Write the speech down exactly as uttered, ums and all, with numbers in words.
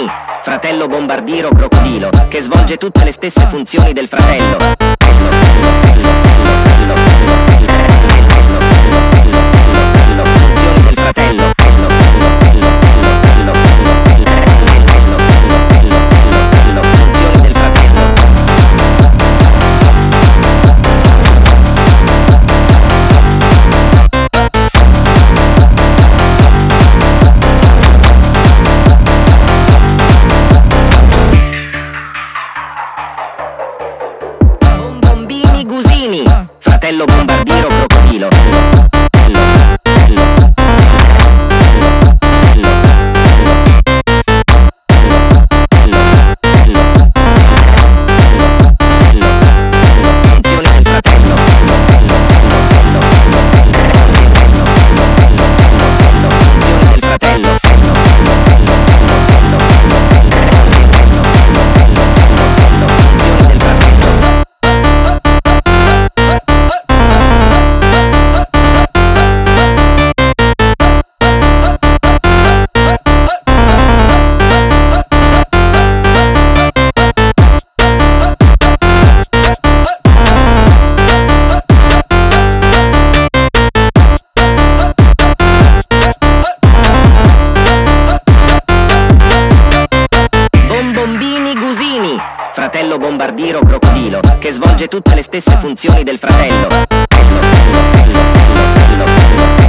Gusini, fratello bombardiero crocodilo, che svolge tutte le stesse funzioni del fratello. Funzioni del fratello. Funzioni del fratello. Bombini Gusini, fratello bombardiero crocodilo. Funzioni del fratello. Funzioni del fratello. Funzioni del fratello. Bombini Gusini, fratello bombardiero crocodilo, che svolge tutte le stesse funzioni del fratello.